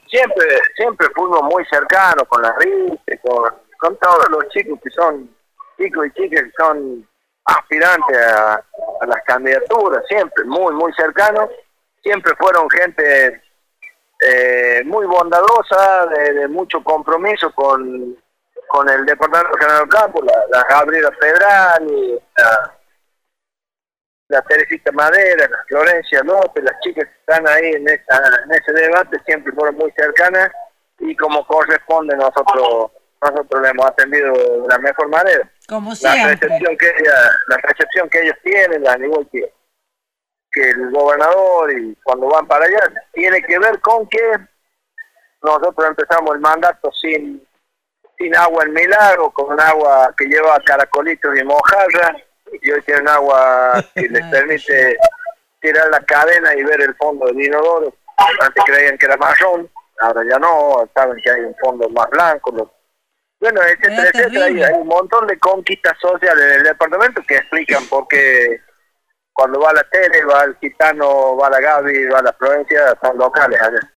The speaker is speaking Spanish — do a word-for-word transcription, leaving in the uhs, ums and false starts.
siempre siempre fuimos muy cercanos con la RITE, con, con todos los chicos que son, chicos y chicas que son aspirantes a, a las candidaturas, siempre muy, muy cercanos, siempre fueron gente eh, muy bondadosa, de, de mucho compromiso con, con el Departamento General del Campo, la, la Gabriela Pedrani, la, la Teresita Madera, la Florencia López, las chicas que están ahí en, esa, en ese debate siempre fueron muy cercanas y como corresponde nosotros nosotros le hemos atendido de la mejor manera. Como siempre. La recepción que ella, la recepción que ellos tienen, al igual que, que el gobernador y cuando van para allá, tiene que ver con que nosotros empezamos el mandato sin sin agua en Milagro, con agua que lleva caracolitos y mojarra, y hoy tienen agua que les permite tirar la cadena y ver el fondo del inodoro. Antes creían que era marrón, ahora ya no, saben que hay un fondo más blanco. Lo... Bueno, etcétera, etcétera. Hay, hay un montón de conquistas sociales en el departamento que explican por qué cuando va la Tere, va el Gitano, va la Gaby, va la Florencia, son locales allá.